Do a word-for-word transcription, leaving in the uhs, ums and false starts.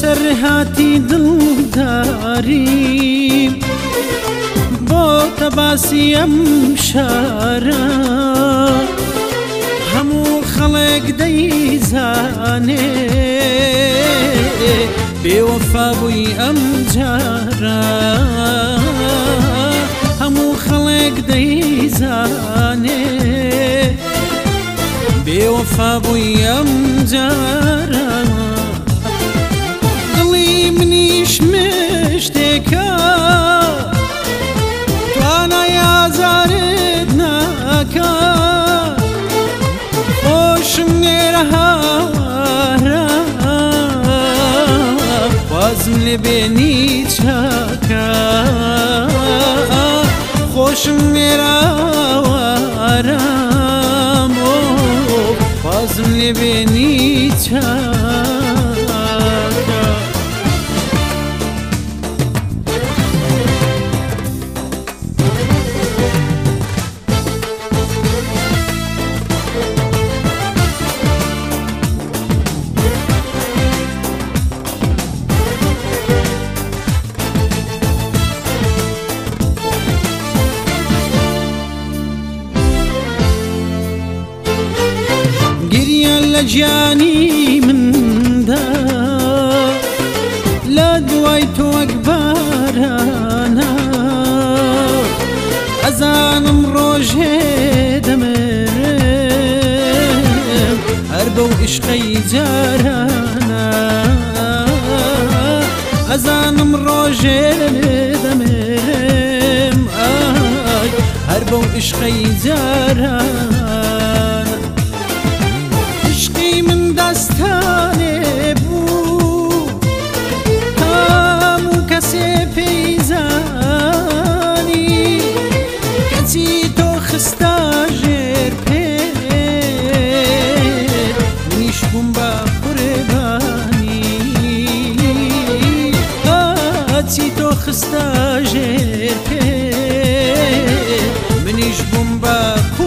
لسر هاتی دڵداری بۆ تەباسی ئەم شارە هەموو خەڵک دەیزانێ بێوەفا بووی ئەم جارە هەموو خەڵک دەیزانێ بێوەفا بووی ئەم جارە دڵی منیش مشتێکە توانای ئازارت ناکە خۆشم نێرە هاوارە وازم لێ بێنی چاکە خۆشم نێرە هاوارە وازم لێ بێنی چاکە لە گیانی مندا لە دوای تۆ وەک بارانە ئەزانم ڕۆژێ دەمرم هەر بەو عیشقەی جارانە ئەزانم ڕۆژێ دەمرم هەر بەو عیشقەی جارانە من دەستانێ بوو هەموو کەسێ پێیزانی کەچی تۆ خستە ژێر پێت منیش بووم بە قوربانی کەچی تۆ خستە ژێر پێت منیش بووم بە